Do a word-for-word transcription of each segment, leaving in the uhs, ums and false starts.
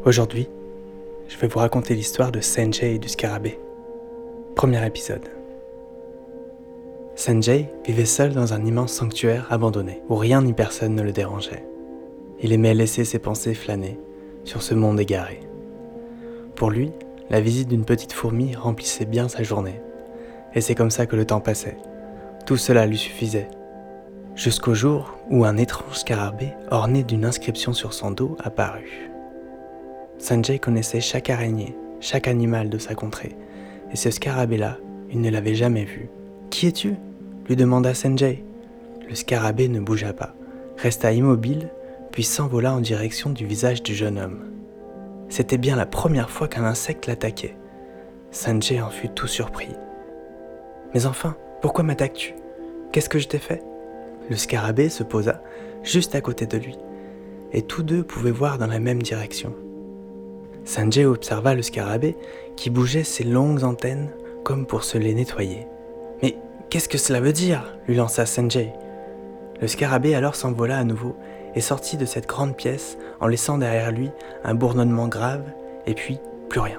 Aujourd'hui, je vais vous raconter l'histoire de Sanjay et du scarabée. Premier épisode. Sanjay vivait seul dans un immense sanctuaire abandonné, où rien ni personne ne le dérangeait. Il aimait laisser ses pensées flâner sur ce monde égaré. Pour lui, la visite d'une petite fourmi remplissait bien sa journée. Et c'est comme ça que le temps passait. Tout cela lui suffisait. Jusqu'au jour où un étrange scarabée, orné d'une inscription sur son dos, apparut. Sanjay connaissait chaque araignée, chaque animal de sa contrée, et ce scarabée-là, il ne l'avait jamais vu. « Qui es-tu » lui demanda Sanjay. Le scarabée ne bougea pas, resta immobile, puis s'envola en direction du visage du jeune homme. C'était bien la première fois qu'un insecte l'attaquait. Sanjay en fut tout surpris. « Mais enfin, pourquoi m'attaques-tu ? Qu'est-ce que je t'ai fait ?» Le scarabée se posa juste à côté de lui, et tous deux pouvaient voir dans la même direction. Sanjay observa le scarabée qui bougeait ses longues antennes comme pour se les nettoyer. « Mais qu'est-ce que cela veut dire ?» lui lança Sanjay. Le scarabée alors s'envola à nouveau et sortit de cette grande pièce en laissant derrière lui un bourdonnement grave et puis plus rien.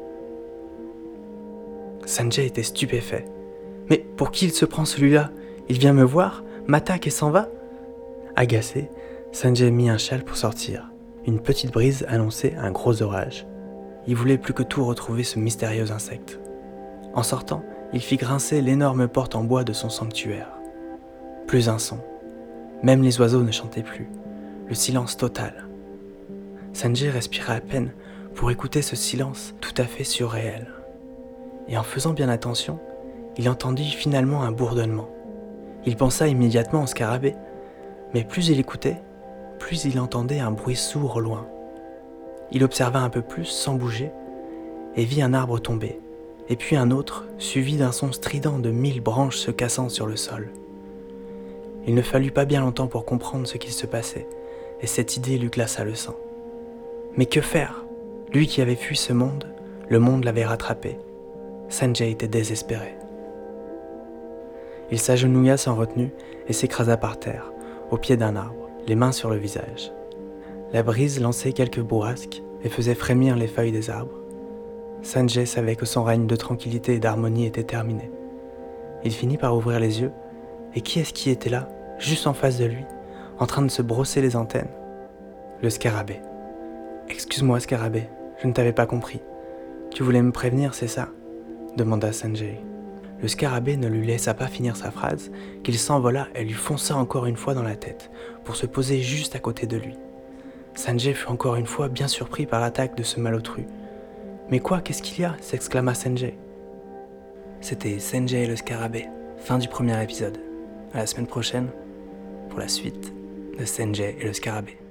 Sanjay était stupéfait. « Mais pour qui il se prend celui-là ? Il vient me voir, m'attaque et s'en va ?» Agacé, Sanjay mit un châle pour sortir. Une petite brise annonçait un gros orage. Il voulait plus que tout retrouver ce mystérieux insecte. En sortant, il fit grincer l'énorme porte en bois de son sanctuaire. Plus un son. Même les oiseaux ne chantaient plus. Le silence total. Sanjay respira à peine pour écouter ce silence tout à fait surréel. Et en faisant bien attention, il entendit finalement un bourdonnement. Il pensa immédiatement au scarabée, mais plus il écoutait, plus il entendait un bruit sourd au loin. Il observa un peu plus sans bouger et vit un arbre tomber, et puis un autre, suivi d'un son strident de mille branches se cassant sur le sol. Il ne fallut pas bien longtemps pour comprendre ce qu'il se passait, et cette idée lui glaça le sang. Mais que faire ? Lui qui avait fui ce monde, le monde l'avait rattrapé. Sanjay était désespéré. Il s'agenouilla sans retenue et s'écrasa par terre, au pied d'un arbre, les mains sur le visage. La brise lançait quelques bourrasques et faisait frémir les feuilles des arbres. Sanjay savait que son règne de tranquillité et d'harmonie était terminé. Il finit par ouvrir les yeux, et qui est-ce qui était là, juste en face de lui, en train de se brosser les antennes ? Le scarabée. « Excuse-moi, scarabée, je ne t'avais pas compris. Tu voulais me prévenir, c'est ça ?» demanda Sanjay. Le scarabée ne lui laissa pas finir sa phrase, qu'il s'envola et lui fonça encore une fois dans la tête, pour se poser juste à côté de lui. Sanjay fut encore une fois bien surpris par l'attaque de ce malotru. « Mais quoi, qu'est-ce qu'il y a ?» s'exclama Sanjay. C'était Sanjay et le scarabée, fin du premier épisode. À la semaine prochaine, pour la suite de Sanjay et le scarabée.